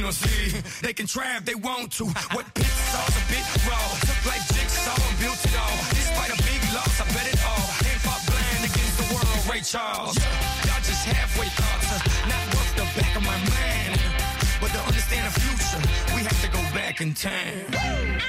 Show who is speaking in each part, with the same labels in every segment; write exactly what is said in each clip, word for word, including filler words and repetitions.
Speaker 1: don't see. They can try if they want to. What pits are a bit raw. Took like jigsaw and built it all. Despite a big loss, I bet it all. Ain't fought blind against the world, Ray Charles. Y'all just halfway thoughts. Not worth the back of my mind. But to understand the future, we have to go back in time.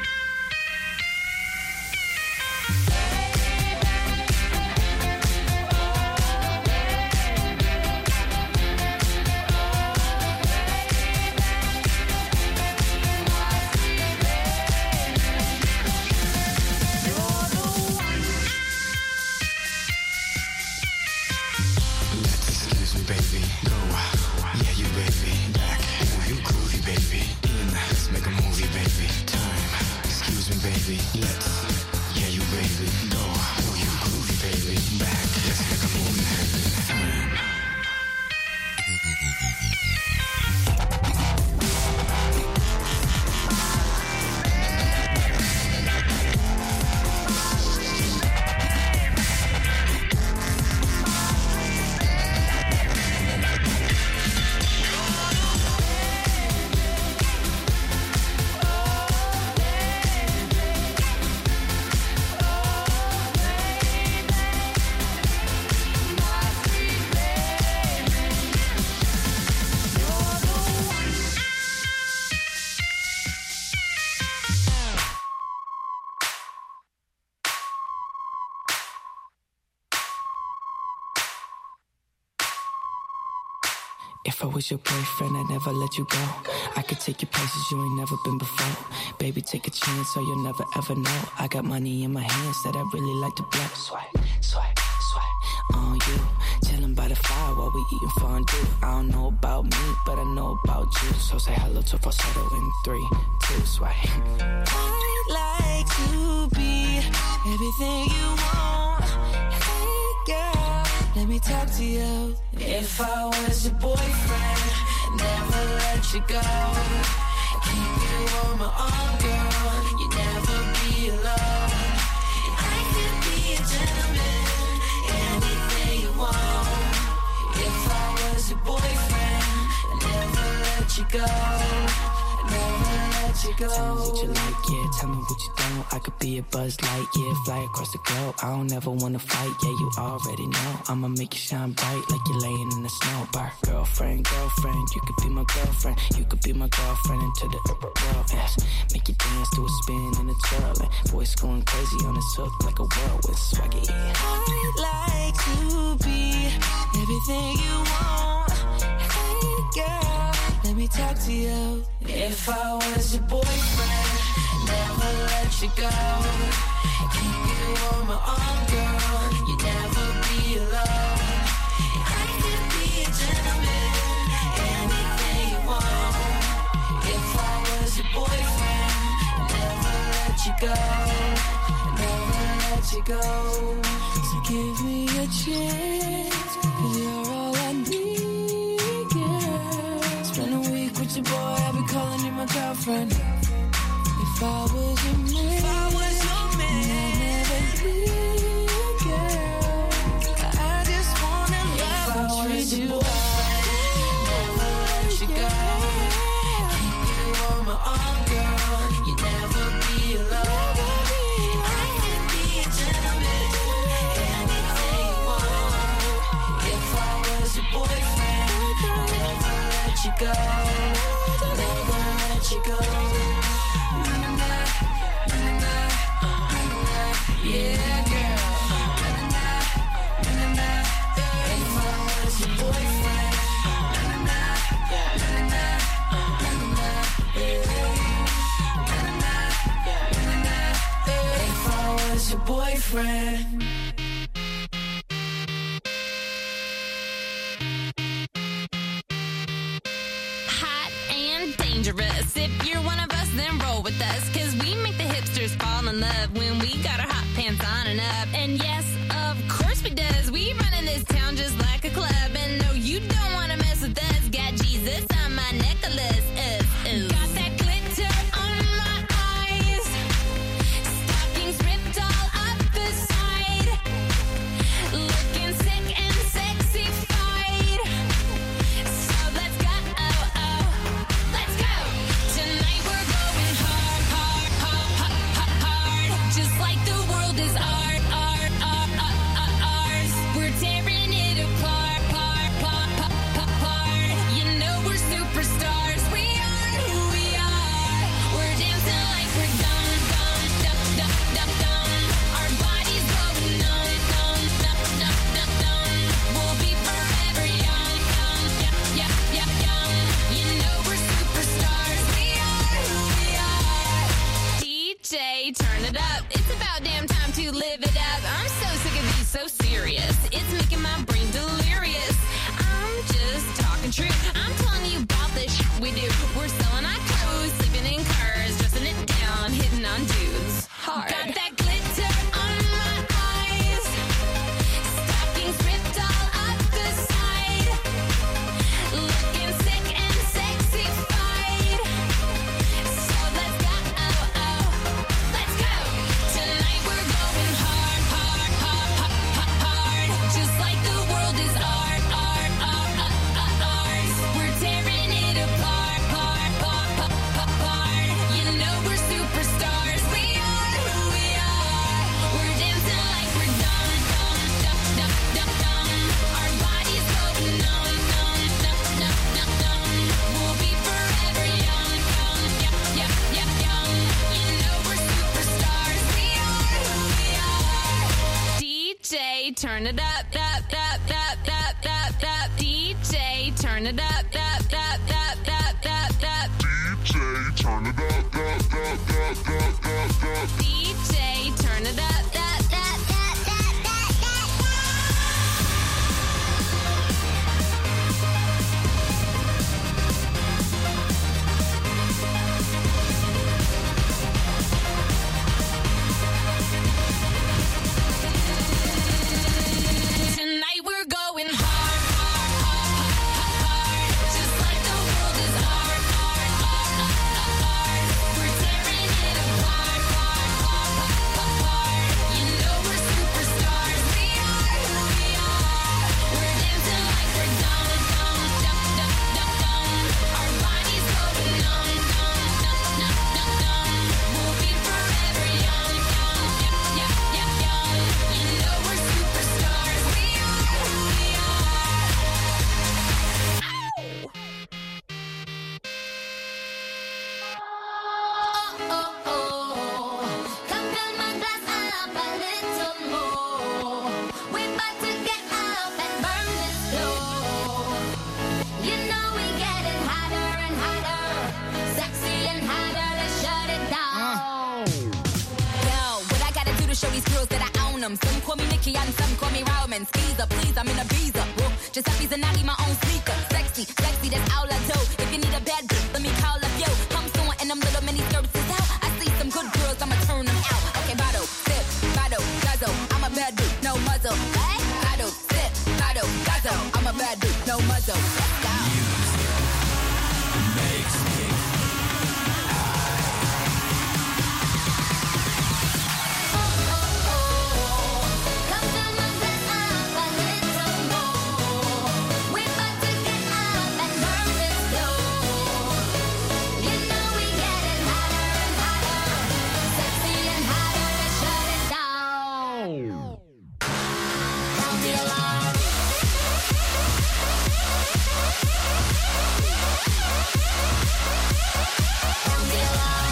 Speaker 2: If I was your boyfriend, I'd never let you go. I could take you places you ain't never been before. Baby, take a chance so you'll never ever know. I got money in my hands that I really like to blow. Swipe, swipe, swipe on you. Chillin' by the fire while we eating fondue. I don't know about me, but I know about you. So say hello to falsetto in three, two, swipe.
Speaker 3: I'd like to be everything you want. Hey girl, let me talk to you. If I was your boyfriend, never let you go. Keep you on my arm, girl. You never be alone. I could be a gentleman, anything you want. If I was your boyfriend, never let you go. Never let you go.
Speaker 2: Tell me what you like, yeah, tell me what you don't. I could be a Buzz Light, yeah, fly across the globe. I don't ever wanna fight, yeah, you already know. I'ma make you shine bright like you're laying in the snow. Bar. Girlfriend, girlfriend, you could be my girlfriend. You could be my girlfriend into the world, yes. Make you dance to a spin and a twirl. And voice going crazy on this hook like a whirlwind swaggy.
Speaker 3: I'd like to be everything you want. Hey girl, let me talk to you. If I was your boyfriend, never let you go. Keep you on my arm, girl. You never be alone. I could be a gentleman, anything you want. If I was your boyfriend, never let you go. Never let you go. So give me a chance, 'cause you're all I need, girl. Spend a week with your boy, I'll be calling you my girlfriend. If I was your man, if I was your man, I'd never leave, girl. I just wanna love and treat you right. Never let you go. Keep you on my arm, girl. You never be alone. I can be a gentleman, anything you want. If I was your boyfriend, I'd never let you go. Never let you go. Yeah, girl. If I was your boyfriend, if I was your boyfriend.
Speaker 4: Hot and dangerous. If you're one of us, then roll with us. 'Cause we make the hipsters fall in love when we got our hot pants on and up. And yes, of course we does. We run in this town just like a club. And no, you don't want to mess with us. Got Jesus on my necklace. Uh, uh. Got that glitter on my eyes. Stockings ripped all up the side. Looking sick and sexy fied. So let's go, oh, oh. turn it up, up, up, up, up, up, up. D J, turn it up, up, up, up, up, up, up.
Speaker 5: D J, turn it up, up, up, up, up, up, up.
Speaker 4: D J, turn it up, up, up, up, up, up, up.
Speaker 3: Tonight we're going hard, hard, hard, hard, just like the world is hard, hard, hard, hard. We're tearing it apart, hard, hard, hard, hard. You know we're superstars, we are who we are. We're dancing like we're dumb, dumb, dumb, dumb, dumb, dumb. Our bodies going numb, numb, numb, numb, numb, numb. We'll be forever young, young, young, young, young, young. You know we're superstars, we are who we are. Oh, oh, oh. Come fill my glass up a little more. We're about to get up and burn this floor. You know we getting hotter and hotter, sexy and hotter. Let's shut it down.
Speaker 6: Yo, what I gotta do to show these girls that I own them? Some call me Nikki and some call me Roman. Skeezer, please, I'm in a visa. Whoa, Giuseppe's and I need my own sneaker. Sexy, sexy, that's all I do. If you need a bad bitch, let me call up yo. I'm someone and them little mini skirts is out. I see some good girls, I'ma turn them out. Okay, bottle, sip, bottle, guzzle. I'm a bad dude, no muzzle. Hey? Bottle, sip, bottle, guzzle. I'm a bad dude, no muzzle. Let's go.
Speaker 3: Come fill my glass up a little more. We're about to get up and burn this floor. You know we getting hotter and hotter, sexy and hotter. Let's shut it down. Sound the alarm. Sound the alarm.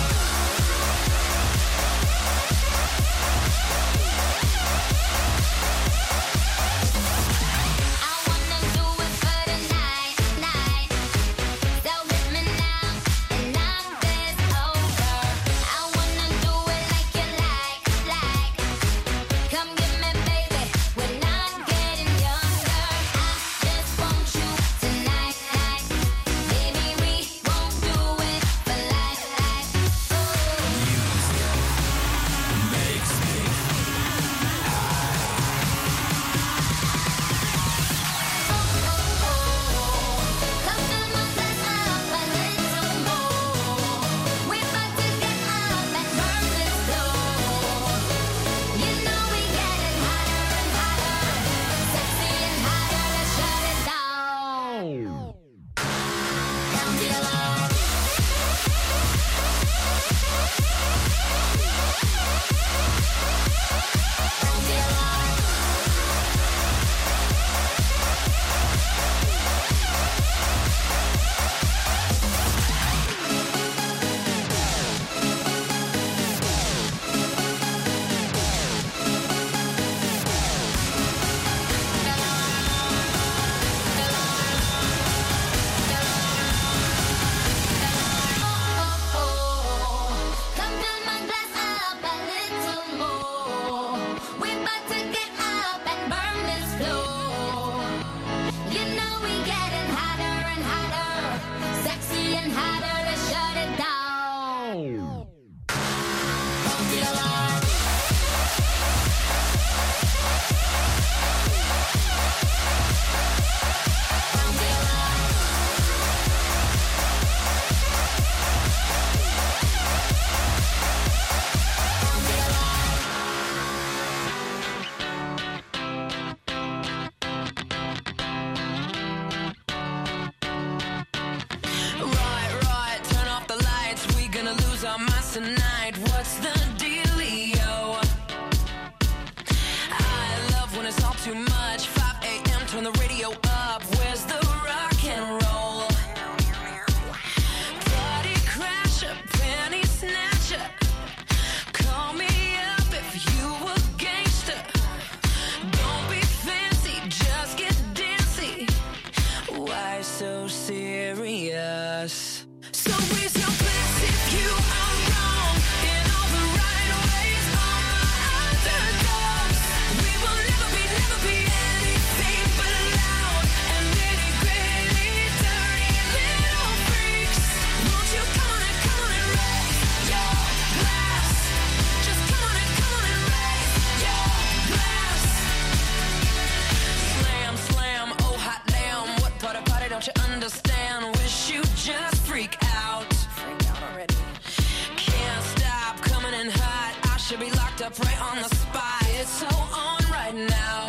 Speaker 3: I wanna do it for the night, night. So hit me now and knock this over. I wanna do it like you like, like. Come get me, baby. We're not getting younger. I just want you tonight, night. Baby, we won't do it for life, life. Come fill my glass up a little more. We're about to get up and burn this floor. You know we getting hotter and hotter, sexy and hotter. Let's shut it down. Sound the alarm. Sound the alarm. Come fill my glass up a little more. We're about to get up and burn this floor. You know we getting hotter and hotter, sexy and hotter. Let's shut it down. Sound the alarm. Sound the alarm. Sound the alarm.
Speaker 1: Right, right, turn off the lights. We gonna lose our minds tonight. What's the dealio? I love when it's all too much. five a.m. turn the radio up. Where's the rock and roll? Party crasher, penny snatcher. Call me up if you a gangster. Don't be
Speaker 3: glass. So raise your glass if you are wrong in all the right ways. All my underdogs, we will never be, never be anything but loud and nitty gritty, dirty little freaks. Won't you come on and come on and raise your glass? Just come on and come on and raise your glass. Slam, slam, oh hot damn, what part of party don't you understand? Wish you just freak out. Freak out already. Can't stop coming in hot. I should be locked up right on the spot. It's so on right now.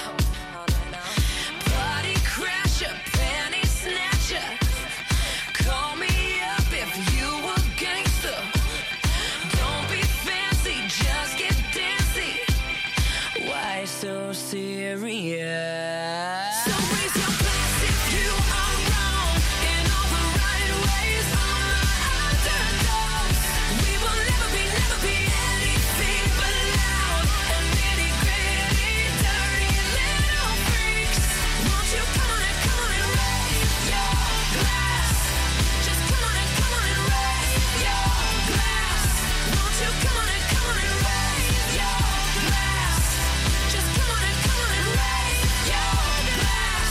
Speaker 3: Party crasher, panty snatcher. Call me up if you a gangster. Don't be fancy, just get dancy. Why so serious? So raise your glass if you are wrong in all the right ways. All my underdogs, we will never be, never be anything but loud and nitty gritty, dirty little freaks. Won't you come on and come on and raise your glass? Just come on and come on and raise your glass. Won't you come on and come on and raise your glass? Just come on and come on and raise your glass.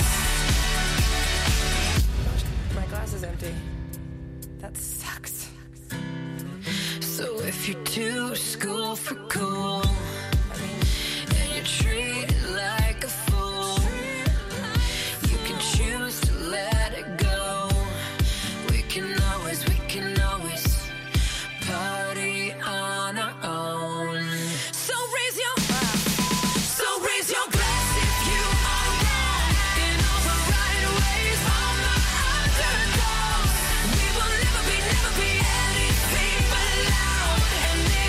Speaker 3: My glass is empty. That sucks. So if you're too school for cool and you treat it like a fool, you can choose to let it go. We can always, we can always party on our own. So raise your So raise your glass if you are wrong in all the right ways. All my underdogs, we will never be, never be anything but loud and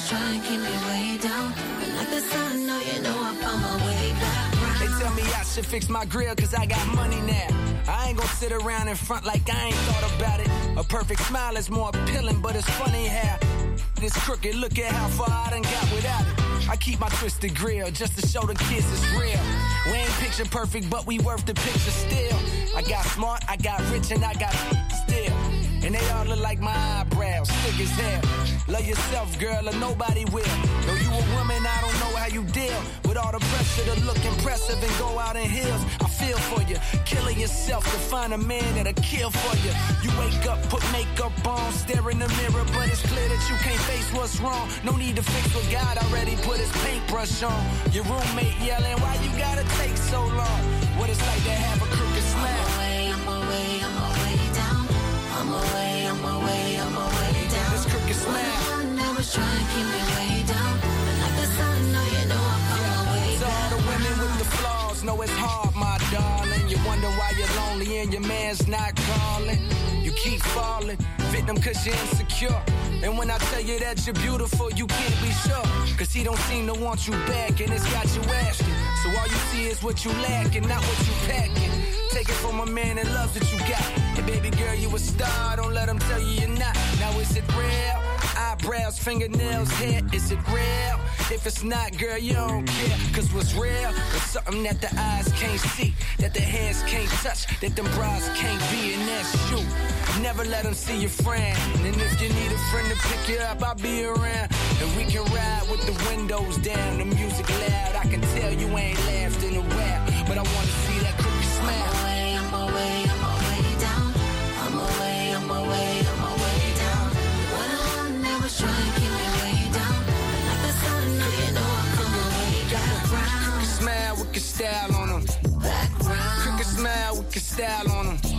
Speaker 3: try and keep me way down, but like the sun, no, you know I found my way back round.
Speaker 1: They tell me I should fix my grill cause I got money now. I ain't gon' sit around in front like I ain't thought about it. A perfect smile is more appealing, but it's funny how this crooked, look at how far I done got without it. I keep my twisted grill just to show the kids it's real. We ain't picture perfect, but we worth the picture still. I got smart, I got rich, and I got still. And they all look like my eyebrows, thick as hell. Love yourself, girl, or nobody will. Though you a woman, I don't know how you deal with all the pressure to look impressive and go out in heels. I feel for you, killing yourself to find a man that'll kill for you. You wake up, put makeup on, stare in the mirror, but it's clear that you can't face what's wrong. No need to fix what God already put his paintbrush on. Your roommate yelling, why you gotta take so long? What it's like to have a crooked smile.
Speaker 3: I'm away, I'm away, I'm away down. I'm away, I'm away, I'm away down.
Speaker 1: This crooked smile.
Speaker 3: One never try and keep me way down, but like the sun, no, you know I found my way
Speaker 1: back. To all the women with the flaws, know it's hard, my darling. You wonder why you're lonely and your man's not calling. You keep falling, victim cause you're insecure. And when I tell you that you're beautiful, you can't be sure. Cause he don't seem to want you back and it's got you asking. So all you see is what you lack and not what you packing. Take it from a man that loves what you got. And baby girl, you a star, don't let him tell you you're not. Now is it real? Eyebrows, fingernails, hair, is it real? If it's not, girl, you don't care. Cause what's real is something that the eyes can't see, that the hands can't touch, that them bras can't be, and that's you. Never let them see your friend. And if you need a friend to pick you up, I'll be around. And we can ride with the windows down, the music loud. I can tell you ain't laughed in a while, but I wanna see that crooked smile.
Speaker 3: I'm away, I'm away, I'm away down. I'm away, I'm away, I'm away down. When I never try and keep me way down, but like the sun, no, you know I come away back round.
Speaker 1: Crooked smile with your style on them.
Speaker 3: Back round.
Speaker 1: Crooked smile with your style on them.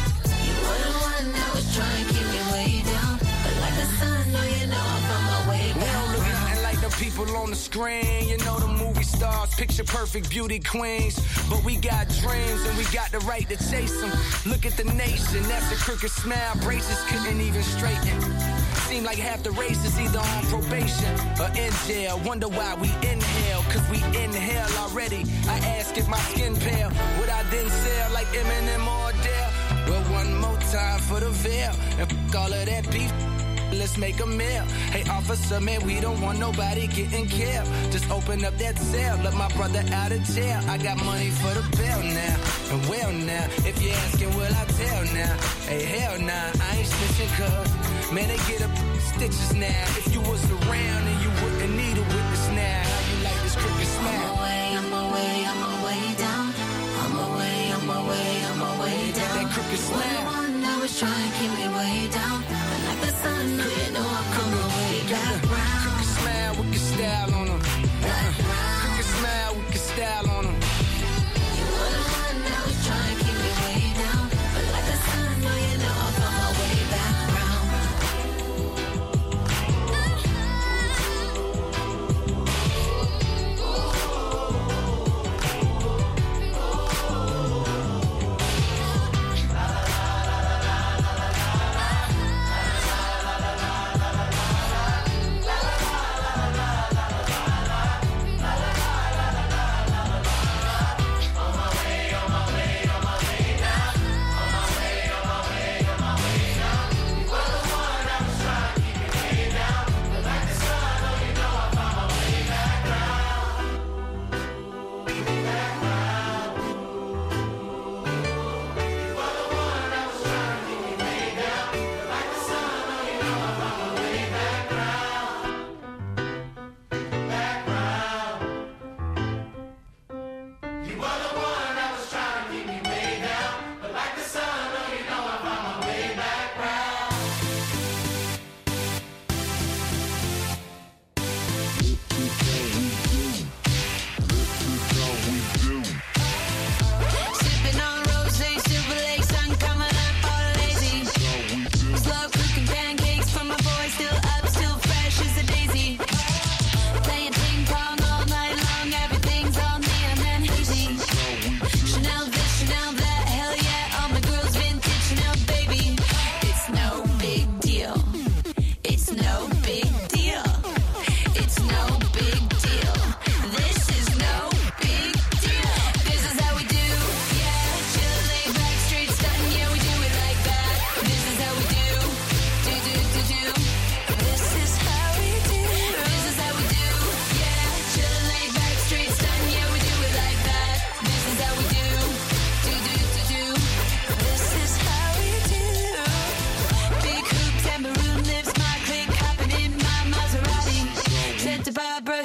Speaker 3: You were the one that was trying to keep me way down, but like the sun, no, you know I found my way back.
Speaker 1: We don't look nothing like the people on the screen. You know the movie stars, picture perfect beauty queens. But we got dreams and we got the right to chase them. Look at the nation, that's a crooked smile. Braces couldn't even straighten. Seem like half the race is either on probation or in jail. Wonder why we inhale, cause we inhale already. I ask if my skin pale, would I then sell like Eminem or Adele? Well, one more time for the veil, and f*** all of that beef, let's make a meal. Hey, officer, man, we don't want nobody getting killed. Just open up that cell, let my brother out of jail. I got money for the bail now, and well now, if you're asking, will I tell now? Hey, hell nah, I ain't snitching cuz, man, they get up stitches now. If you was around and you wouldn't need a witness now. How you like this crooked smile?
Speaker 3: I'm away, I'm away, I'm away down. I'm away, I'm away, I'm away down.
Speaker 1: That crooked smile.
Speaker 3: One that was trying to keep me way down, but like the sun, no, you know I come away back round.
Speaker 1: Crooked smile with your style on them.
Speaker 3: Back round.
Speaker 1: Crooked smile with your style on them.
Speaker 3: You were the one that was trying to keep me way down, but like the sun, no, you know I found my way back round.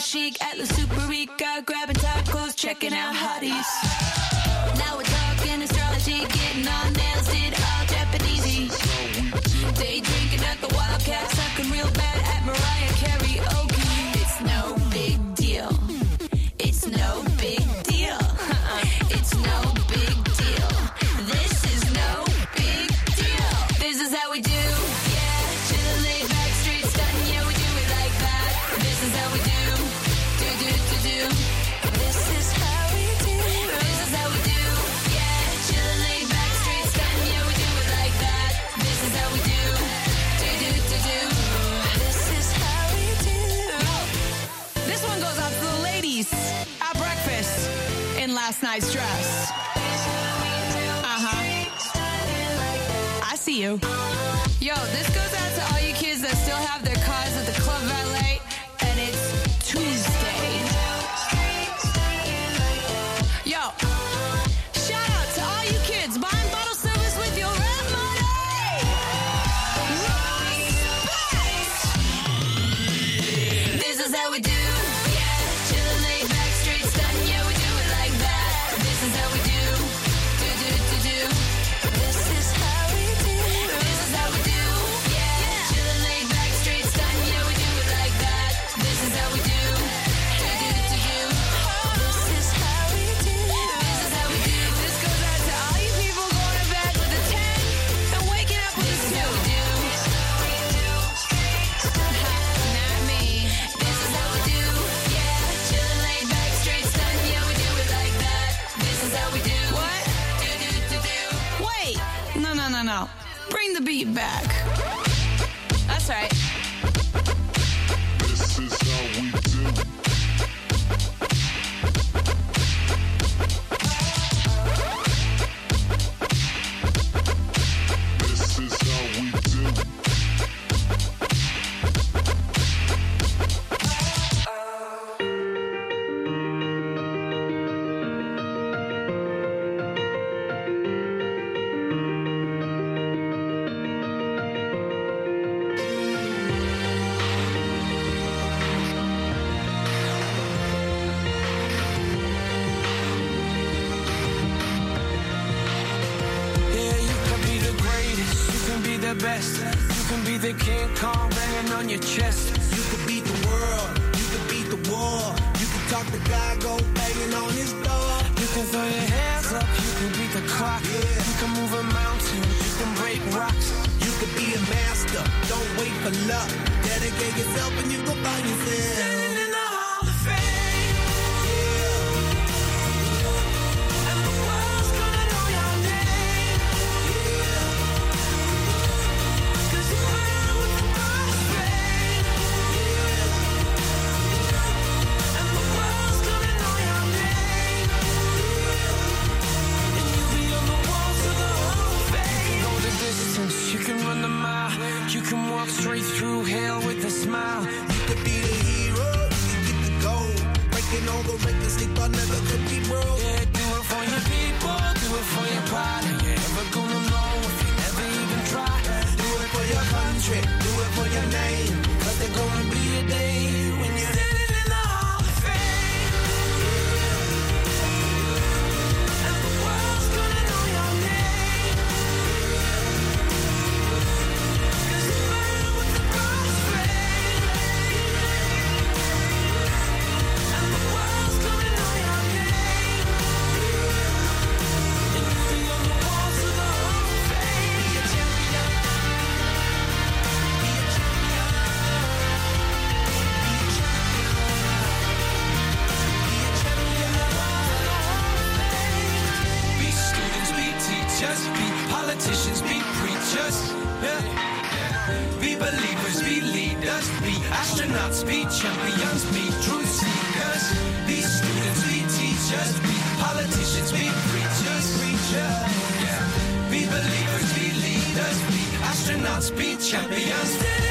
Speaker 3: chic, Atlas Super Rica, grabbing tacos, checking out hotties. Now we're talking astrology, getting on nails, did all Japanesey. Day drinking at the Wildcat, sucking real bad at Mariah Karaoke. It's no big deal. It's no big deal. It's no big deal. This is no big deal. This is how we do. Yeah, chillin' laid back, straight stuntin'. Yeah, we do it like that. This is how we do. Do do do do. This is how we do. This is how we do. Yeah, chillin' laid back, straight stuntin'. Yeah, we do it like that. This is how we do. Do do do do. This is how we do.
Speaker 7: This one goes out to the ladies at breakfast in last night's dress. Uh-huh. I see you. Yo, this goes out to all you kids that still have their cars at the Club Valet, and it's Tuesday. Yo, shout out to all you kids buying bottle service with your rap money.
Speaker 3: This is how we do. Yeah, chillin' laid back, straight stuntin'. Yeah, we do it like that. This is how we do. Do do do do. This is how we do. This is how we do. Yeah, chillin' laid back, straight stuntin'. Yeah, we do it like that. This is how we do. Do do do do. This is how we do. This is how we do.
Speaker 7: This goes out to all you people going to bed with a ten and waking up with a
Speaker 3: This is how
Speaker 7: two.
Speaker 3: we do.
Speaker 7: Not me.
Speaker 3: This is how we do. Yeah, chillin' laid back, straight stuntin'. Yeah, we do it like that. This is how we do.
Speaker 7: What?
Speaker 3: Do do do do.
Speaker 7: Wait. No, no, no, no. Bring the beat back. That's right.
Speaker 5: This is how we do. This is how we do.
Speaker 1: Yeah, you can be the greatest, you can be the best. You can be the King Kong banging on your chest.
Speaker 8: You could beat the world, you could beat the war. You could talk to God, go banging on his door.
Speaker 1: You can throw your hands up, you can beat the clock.
Speaker 8: Yeah.
Speaker 1: You can move a mountain, you can break rocks.
Speaker 8: You could be a master, don't wait for luck. Dedicate yourself and you go find yourself.
Speaker 1: Standing in the Hall of Fame, and the world's gonna know your name. 'Cause you're man with the crossfade, and the world's gonna know your name. And you'll be on the walls of the Hall of Fame. You can go the distance, you can run the mile, you can walk straight through hell with a smile.
Speaker 8: You could be the hero, you could get the gold. Breaking all the records they thought never could be broke.
Speaker 1: Yeah, do it for your people, do it for your pride. And you're never gonna know if you never even try.
Speaker 8: Do it for your country, do it for your name. Cause there's gonna be a day when you're
Speaker 1: Standing in the Hall of Fame, and the world's gonna know your name. 'Cause you're man with the crossfade, and the world's gonna know your name. And you'll be on the walls of the Hall of Fame. Be a champion. Be a champion. Be a champion. Be students, be teachers, be politicians, be preachers. Yeah. Be believers, be leaders, be astronauts, be champions, be truth seekers. Be students, be teachers, be politicians, be preachers, preachers. Yeah. Be believers, be leaders, be astronauts, be champions.